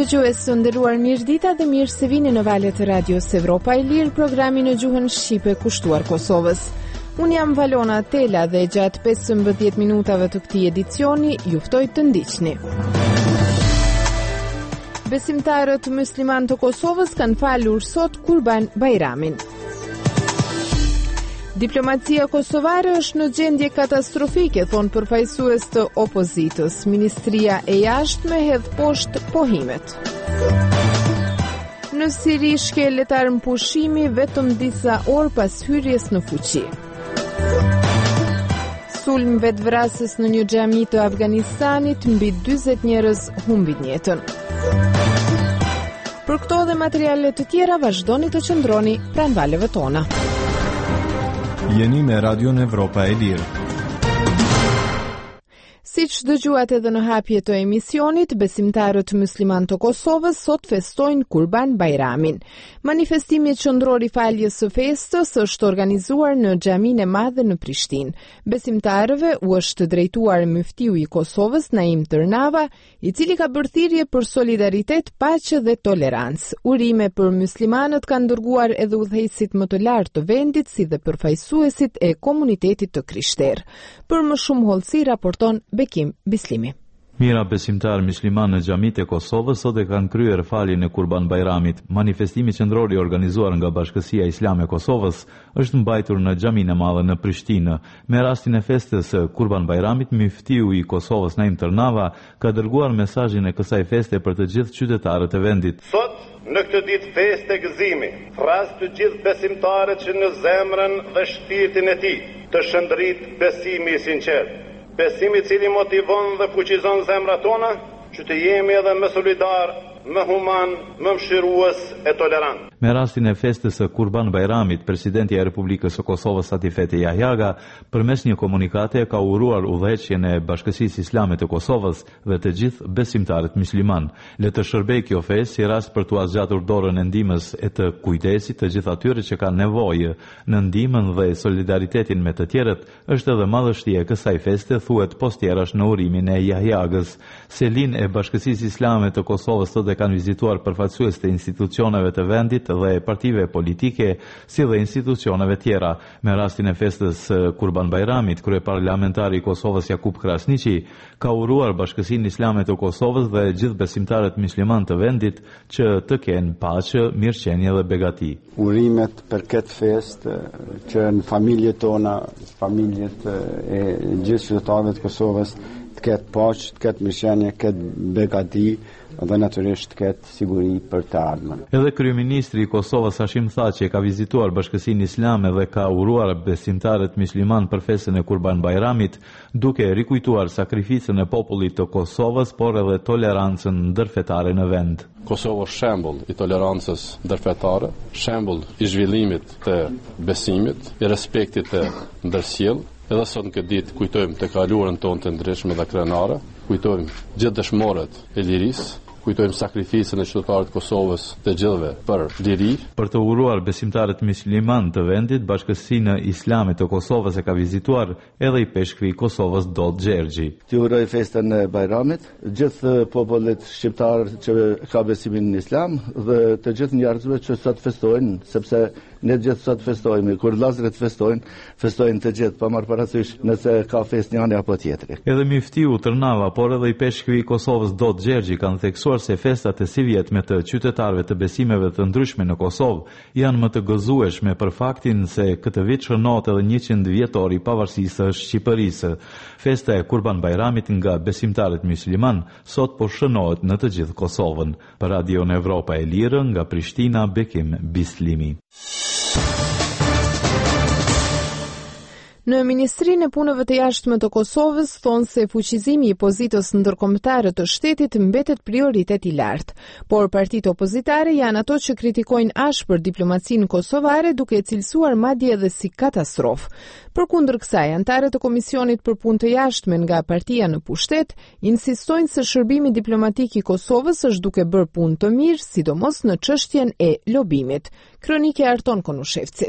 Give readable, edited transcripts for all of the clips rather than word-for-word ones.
Dëgjues të nderuar, mirëdita dhe mirë se vini në valët e Radios Evropa e Lirë, programi në gjuhën shqipe kushtuar Kosovës. Unë jam Valona Tela dhe gjatë 15 minutave të këtij edicioni ju ftoj të ndiqni. Besimtarët musliman të Kosovës kanë falur sot Kurban Bajramin. Diplomacia kosovare është në gjendje katastrofike, thonë përfaqësues të opozitës. Ministria e jashtme hedh poshtë pohimet. Në Siri shkelet armë pushimi vetëm disa orë pas hyrjes në fuqi. Sulm vetvrasës në një xhami të Afganistanit, mbi 40 njerëz humbin jetën. Për këto dhe materiale të tjera vazhdoni të qëndroni pranë valëve tona. Jeni me Radion Evropa e Lirë. Siç dëgjuat edhe në hapje të emisionit, besimtarët musliman të Kosovës sot festojnë Kurban Bajramin. Manifestimi qendror i faljes së festës është organizuar në xhaminë e madhe në Prishtinë. Besimtarëve u është drejtuar muftiu i Kosovës Naim Tërnava, i cili ka bërë thirrje për solidaritet, paqe dhe tolerancë. Urime për muslimanët kanë dërguar edhe udhëheqësit më të lartë të vendit, si dhe përfaqësuesit e komunitetit të krishterë. Për më shumë hollësi raporton Bekim Bislimi. Mira besimtar musliman në xhamit e Kosovës sot e kanë kryer faljen e Kurban Bajramit. Manifestimi qendror i organizuar nga Bashkësia Islame e Kosovës është mbajtur në xhaminë e madhe në Prishtinë. Me rastin e festës së Kurban Bajramit, muftiu i Kosovës Naim Tërnava ka dërguar mesazhin e kësaj feste për të gjithë qytetarët e vendit. Sot, në këtë ditë festë e gëzimi, fraz të gjithë besimtarët që në zemrën dhe shpirtin e tij të shëndrit besimi i sinqert. Besimi i cili motivon dhe fuqizon zemrat tona që të jemi edhe më solidar, më human, më mëshirues e tolerant. Me rastin e festës së Kurban Bajramit, presidenti i Republikës së Kosovës Satifete Jahjaga, përmes një komunikate ka uruar udhëheqjen e Bashkësisë Islame të Kosovës dhe të gjithë besimtarët musliman. Le të shërbej kjo festë si rast për t'u zgjatur dorën e ndihmës e të kujdesit të gjithë atyre që kanë nevojë në ndihmën dhe solidaritetin me të tjerët. Është edhe madhështia e kësaj feste, thuhet postjerash në urimin e Jahjagës. Selin e Bashkësisë Islame të Kosovës sot kanë vizituar përfaqësues të institucioneve të vendit dhe partive politike, si dhe institucioneve tjera. Me rastin e festës Kurban Bajramit, kryeparlamentari i Kosovës Jakub Krasniqi ka uruar Bashkësinë Islame të Kosovës dhe gjithë besimtarët musliman të vendit që të kenë paqe, mirëqenie dhe begati. Urimet për këtë festë që në familjet tona, familjet e gjithë qytetarëve të Kosovës të ketë paqe, të ketë mirëqenie, të ketë begati dhe natyrisht këtë siguri për të ardhmen. Edhe kryeministri i Kosovës Hashim Thaçi ka vizituar Bashkësinë Islame dhe ka uruar besimtarët musliman për festën e Kurban Bajramit, duke rikujtuar sakrificën e popullit të Kosovës, por edhe tolerancën ndërfetare në vend. Kosova është shembull i tolerancës ndërfetare, shembull i zhvillimit të besimit, i respektit të ndërsjellë. Edhe sot në këtë ditë kujtojmë të kaluarën tonë të ndryshme dhe krenare, kujtojmë gjithë dëshmorët e lirisë, kujtojmë sakrificën e qytetarëve të Kosovës të gjithëve për liri. Për të uruar besimtarët musliman të vendit, Bashkësinë Islame të Kosovës e ka vizituar edhe i peshkvi i Kosovës Dot Gjergji. Të uroj festën e Bajramit gjithë popullit shqiptar që ka besimin në Islam dhe të gjithë njerëzve që sot festojnë, sepse ne gjithë sot festojmë, kur vllazërit festojnë të gjithë, pa marrë parasysh nëse ka festë njëri apo tjetri. Edhe muftiu Tërnava, por edhe i peshkvi i Kosovës Dot Gjergji kanë theksuar se festat e sivjetme të qytetarëve të besimeve të ndryshme në Kosovë janë më të gëzueshme për faktin se këtë vit shënohet edhe 100 vjetori i pavarësisë së Shqipërisë. Festa e Kurban Bajramit nga besimtarët musliman sot po shënohet në të gjithë Kosovën. Për Radion Evropa e Lirë nga Prishtina, Bekim Bislimi. Në Ministrinë e Punëve të Jashtme të Kosovës thonë se fuqizimi i pozitës ndërkombëtare të shtetit mbetet prioritet i lartë, por partitë opozitare janë ato që kritikojnë ashpër diplomacinë kosovare, duke e cilësuar madje edhe si katastrofë. Përkundër kësaj, anëtarët e Komisionit për Punë të Jashtme nga partia në pushtet insistojnë se shërbimi diplomatik i Kosovës është duke bërë punë të mirë, sidomos në çështjen e lobimit. Kronike Arton Konushevcit.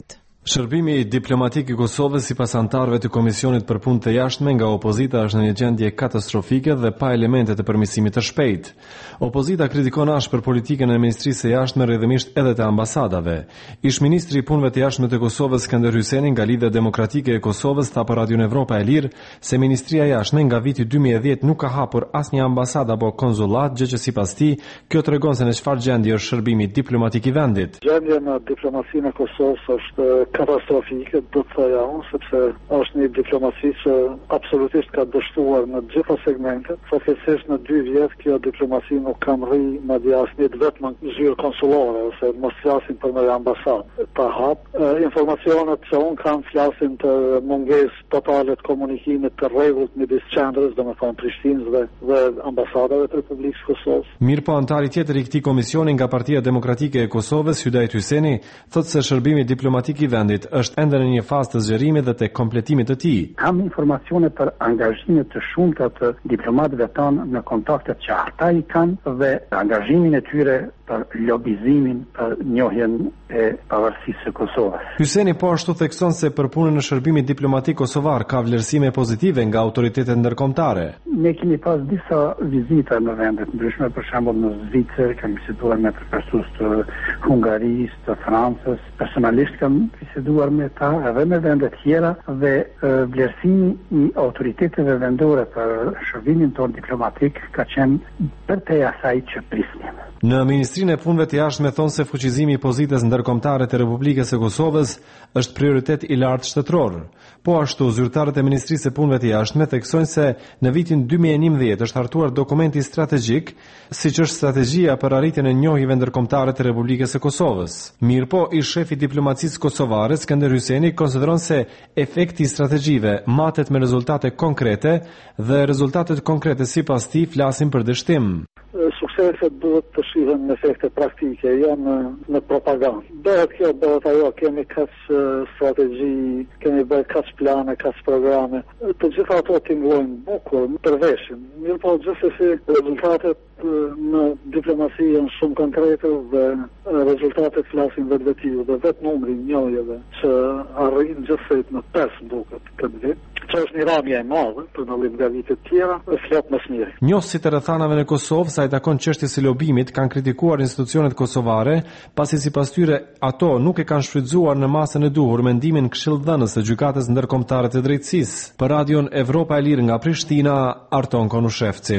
Shërbimi diplomatik I Kosovës sipas anëtarëve të Komisionit për Punë të Jashtme nga opozita është në një gjendje katastrofike dhe pa elemente të përmirësimit të shpejtë. Opozita kritikon ashpër politikën e Ministrisë së Jashtme rrjedhimisht edhe të ambasadave. Ish-ministri I Punëve të Jashtme të Kosovës Skënder Hyçeni nga Lidhja Demokratike e Kosovës tha për Radio Evropa e Lirë se Ministria e Jashtme nga viti 2010 nuk ka hapur asnjë ambasadë apo konsullat, gjë që sipas tij kjo tregon se në çfarë gjendje është shërbimi diplomatik I vendit. Gjendja në diplomasinë e Kosovës është katastrofike, do të thoja unë, sepse është një diplomasi që absolutisht ka dështuar në gjitha segmentet. Fatkeqësisht në 2 vjet kjo diplomasi nuk ka rri madje asnjë vetëm zyrë konsullore ose mos flasim për një ambasadë pa hap. Informacionet që unë kam flasin të mungesë totale të komunikimit të rregullt midis qendrës, domethënë Prishtinës dhe ambasadave të Republikës së Kosovës. Mirëpo antari tjetër I këtij komisioni nga Partia Demokratike e Kosovës, Hydait Hyçeni, thotë se shërbimi diplomatik I vendit është ende në një fazë të zgjerimit dhe të kompletimit të tij. Kam informacione për angazhimin të shumta të diplomatëve tanë në kontaktet që ata I kanë dhe angazhimin e tyre për lobizimin për njohjen e pavarësisë së Kosovës. Hyçeni po ashtu thekson se për punën në shërbimin diplomatik kosovar ka vlerësime pozitive nga autoritetet ndërkombëtare. Ne kemi pas disa vizita në vende të ndryshme, për shembull në Zvicër, kemi vizituar me përfaqësues të Hungarisë, të Francës, personalisht kam biseduar me ta edhe me vende tjera dhe vlerësimi I autoriteteve vendore për shërbimin tonë diplomatik ka qenë përtej asaj që prisnim. Në Ministrinë e Punëve të Jashtme thonë se fuqizimi I pozitës ndërkombëtare të Republikës së Kosovës është prioritet I lartë shtetëror. Po ashtu, zyrtarët e Ministrisë së Punëve të Jashtme theksojnë se në vitin 2011 është hartuar dokumenti strategjik, siç është strategjia për arritjen e njohjeve ndërkombëtare të Republikës së Kosovës. Mirëpo, I shefi diplomacisë kosovare Skënder Hyçeni konsideron se efekti I strategjive matet me rezultate konkrete dhe rezultatet konkrete sipas tij flasin për dështim. Sukseset duhet të shihen në efekte praktike, jo në propagandë. Bëhet ajo, kemi kaq strategji, kemi bërë kaq plane, kaq programe. Të gjitha ato tingëllojnë bukur, përveshin. Mirëpo gjithsesi rezultatet në diplomasi janë shumë konkrete dhe rezultatet flasin vetvetiu dhe vetë numri I njohjeve që arrin gjithsej në 5 duket këtë vit. Që është një ramje e madhe për dallim nga vitet tjera, dhe flet më së miri. Njohësit e rrethanave në Kosovë sa I takon çështjes së lobimit kanë kritikuar institucionet kosovare, pasi sipas tyre ato nuk e kanë shfrytzuar në masën e duhur mendimin këshilldhënës së gjykatës ndërkombëtare të drejtësisë. Për Radion Evropa e Lirë nga Prishtina, Arton Konushevci.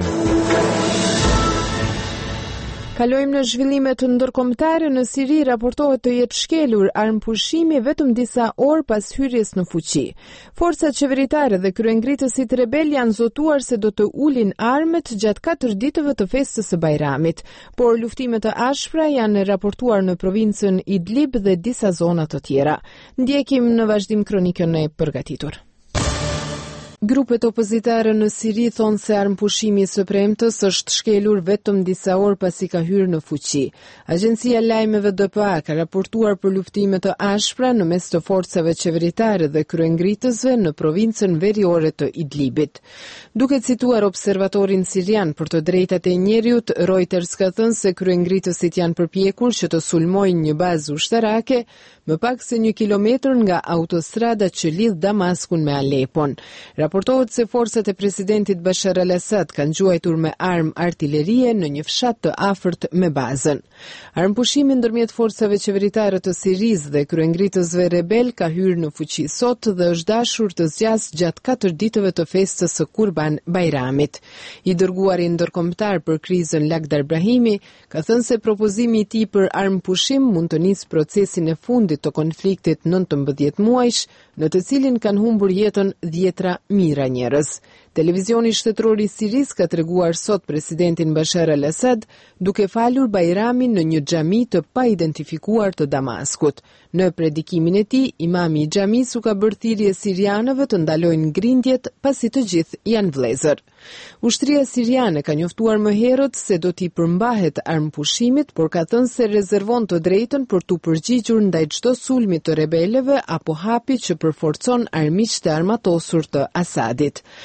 Kalojmë në zhvillimet ndërkombëtare. Në Siri raportohet të jetë shkelur armëpushimi vetëm disa orë pas hyrjes në fuqi. Forcat qeveritare dhe kryengritësit rebel janë zotuar se do të ulin armët gjatë 4 ditëve të festës së Bajramit, por luftimet të ashpra janë raportuar në provincën Idlib dhe disa zona të tjera. Ndjekim në vazhdim kronikën e përgatitur. Grupet opozitare në Siri thonë se armëpushimi së premtës është shkelur vetëm disa orë pasi ka hyrë në fuqi. Agjencia Lajmeve DPA ka raportuar për luftime të ashpra në mes të forcave qeveritare dhe kryengritësve në provincën veriore të Idlibit. Duke cituar observatorin sirian për të drejtat e njeriut, Reuters ka thënë se kryengritësit janë përpjekur që të sulmojnë një bazë ushtarake më pak se 1 kilometër nga autostrada që lidh Damaskun me Alepon. Raportohet se forcat e presidentit Bashar al-Assad kanë gjuajtur me armë artillerie në një fshat të afërt me bazën. Armëpushimi ndërmjet forcave qeveritare të Sirisë dhe kryengritësve rebel ka hyrë në fuqi sot dhe është dashur të zgjasë gjatë 4 ditëve të festës së Kurban Bajramit. I dërguari ndërkombëtar për krizën Lakhdar Brahimi ka thënë se propozimi I tij për armëpushim mund të nisë procesin e fundit të konfliktit 19 muajsh, në të cilin kanë humbur jetën 10 mijëra njerëz. Televizioni shtetëror I Sirisë ka treguar sot presidentin Bashar al-Assad duke falur Bajramin në një xhami të paidentifikuar të Damaskut. Në predikimin e tij, imami I xhamisë u ka bërë thirrje sirianëve të ndalojnë grindjet pasi të gjithë janë vëllezër. Ushtria siriane ka njoftuar më herët se do t'i përmbahet armëpushimit, por ka thënë se rezervon të drejtën për t'u përgjigjur ndaj çdo sulmi të rebelëve apo hapi që përforcon armiqtë e armatosur të Asadit.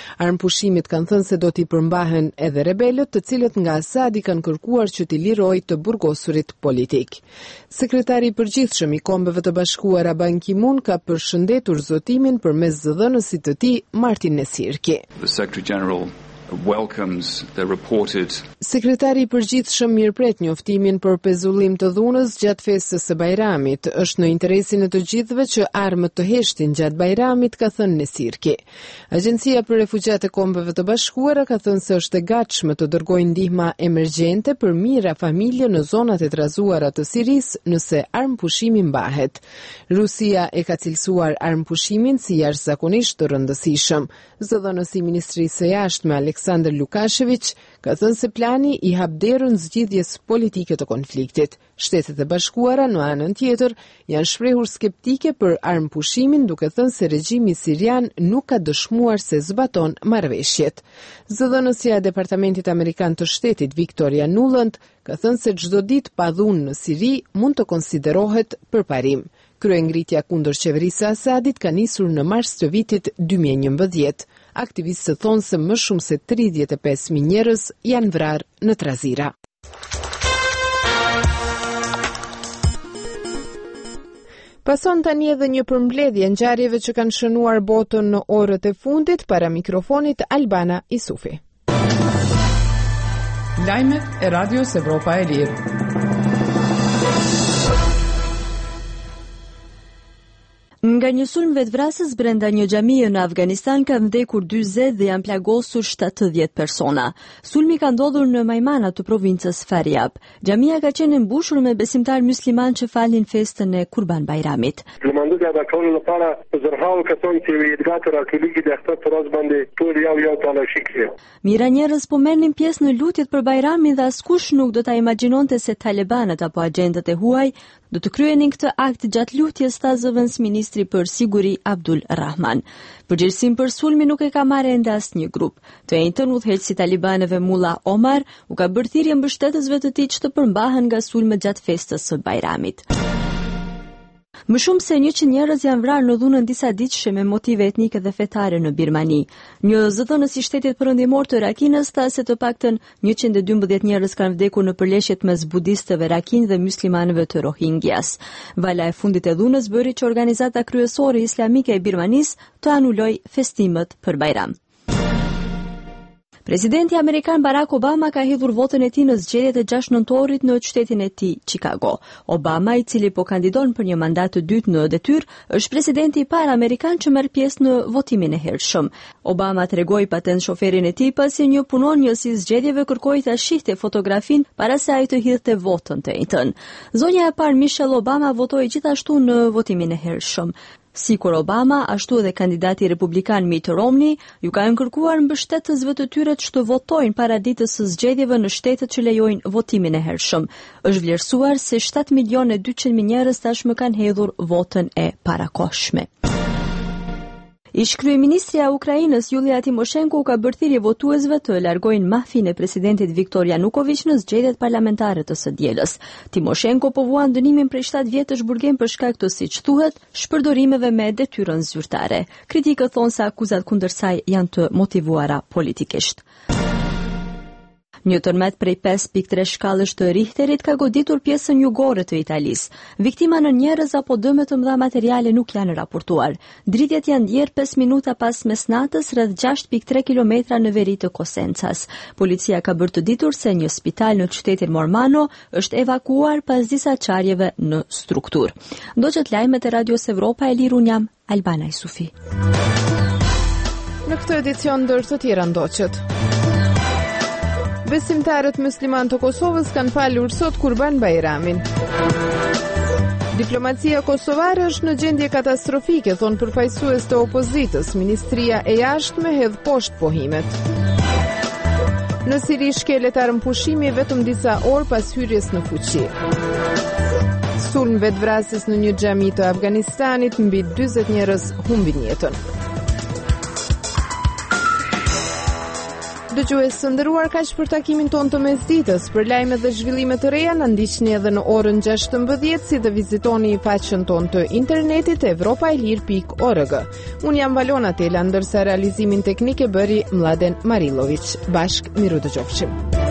armëpushimit kanë thënë se do t'i përmbahen edhe rebelët, të cilët nga Asadi kanë kërkuar që t'i lirojë të burgosurit politik. Sekretari i përgjithshëm i Kombeve të Bashkuara Ban Ki-moon ka përshëndetur zotimin përmes zëdhënësit të tij Martin Nesirki. Sekretari i përgjithshëm mirëpret njoftimin për pezullim të dhunës gjatë festës së Bajramit. Është në interesin e të gjithëve që armët të heshtin gjatë Bajramit, ka thënë Nesirki. Agjencia për Refugjat e Kombeve të Bashkuara ka thënë se është e gatshme të dërgojë ndihma emergjente për mijëra familje në zonat e trazuara të Sirisë nëse armëpushimi mbahet. Rusia e ka cilësuar armëpushimin si jashtëzakonisht të rëndësishëm. Zëdhënësi i Ministrisë së Jashtme Aleksandr Lukashevich ka thënë se plani i hap derën zgjidhjes politike të konfliktit. Shtetet e Bashkuara në anën tjetër janë shprehur skeptike për armëpushimin, duke thënë se regjimi sirian nuk ka dëshmuar se zbaton marrëveshjet. Zëdhënësja e Departamentit Amerikan të Shtetit Victoria Nuland ka thënë se çdo ditë pa dhunë në Siri mund të konsiderohet përparim. Kryengritja kundër qeverisë së Asadit ka nisur në mars të vitit 2011. Aktivistët thonë se më shumë se 35.000 njerëz janë vrarë në trazira. Pason tani edhe një përmbledhje ngjarjeve që kanë shënuar botën në orët e fundit, para mikrofonit Albana Isufi. Lajmet e Radios Evropa e Lirë. Nga një sulm vetvrasës brenda një xhamie në Afganistan kanë vdekur 40 dhe janë plagosur 70 persona. Sulmi ka ndodhur në Majmana të provincës Faryab. Xhamia ka qenë e mbushur me besimtar musliman që falin festën e Kurban Bayramit. Mira njerëz po merrnin pjesë në lutjet për Bayramin dhe askush nuk do ta imagjinonte se talibanët apo agentët e huaj do të kryenin këtë akt gjatë lutjes, tha zëvendës ministri për siguri Abdul Rahman. Përgjegjësinë për sulmin nuk e ka marrë ende asnjë grup. Të njëjtën udhëheqësi talibanëve Mullah Omar u ka bërë thirrje mbështetësve të tij që të përmbahen nga sulmet gjatë festës së Bayramit. Më shumë se 100 njerëz janë vrarë në dhunën disa ditëshe me motive etnike dhe fetare në Birmani. Një zëdhënës i shtetit perëndimor të Rakinës tha se të paktën 112 njerëz kanë vdekur në përleshjet mes budistëve Rakin dhe muslimanëve të Rohingyas. Vala e fundit e dhunës bëri që organizata kryesore islamike e Birmanisë të anuloj festimet për Bayram. Presidenti Amerikan Barack Obama ka hedhur votën e tij në zgjedhjet e 6 nëntorit në qytetin e tij, Chicago. Obama, i cili po kandidon për një mandat të dytë në detyrë, është presidenti i parë amerikan që merr pjesë në votimin e hershëm. Obama tregoi patent shoferin e tij pasi një punonjës i zgjedhjeve kërkoi ta shihte fotografin para se ai të hidhte votën të njëjtën. Zonja e parë Michelle Obama votoi gjithashtu në votimin e hershëm. Sikur Obama, ashtu edhe kandidati republikan Mitt Romney, ju kanë kërkuar mbështetësve të tyre që votojnë para ditës së zgjedhjeve në shtetet që lejojnë votimin e hershëm. Është vlerësuar se 7.200.000 njerëz tashmë kanë hedhur votën e parakohshme. Ish kryeministrja e Ukrainës Yulia Timoshenko ka bërë thirrje votuesve të largojnë mahfin e presidentit Viktor Yanukovych në zgjedhjet parlamentare të së dielës. Timoshenko po vuan dënimin prej 7 vjetësh burgim për shkak të, siç thuhet, shpërdorimeve me detyrën zyrtare. Kritikët thonë se akuzat kundër saj janë të motivuara politikisht. Një tërmet prej 5.3 shkallësh të Richterit ka goditur pjesën jugore të Italisë. Viktima në njerëz apo dëme të mëdha materiale nuk janë raportuar. Dritjet janë ndjerë 5 minuta pas mesnatës rreth 6.3 kilometra në veri të Cosencas. Policia ka bërë të ditur se një spital në qytetin Mormano është evakuar pas disa çarjeve në strukturë. Ndoqët lajmet e Radios Evropa e Lirë, jam Albana Isufi. Në këtë edicion ndër të tjera ndoqët. Besimtarët musliman të Kosovës kanë falur sot Kurban Bayramin. Diplomacia kosovare është në gjendje katastrofike, thonë përfaqësues të opozitës. Ministria e Jashtme hedh poshtë pohimet. Në Siri shkelet armëpushimi vetëm disa orë pas hyrjes në fuqi. Sulm vetvrasës në një xhami të Afganistanit, mbi 40 njerëz humbin jetën. Dëgjues të nderuar, kaq për takimin ton të mesditës. Për lajme dhe zhvillime të reja, na ndiqni edhe në orën 16:00, si dhe vizitoni faqen ton të internetit evropailir.org. Unë jam Valona Tela, ndërsa realizimin teknik e bëri Mladen Marilović. Bashk, miru dëgjofshim.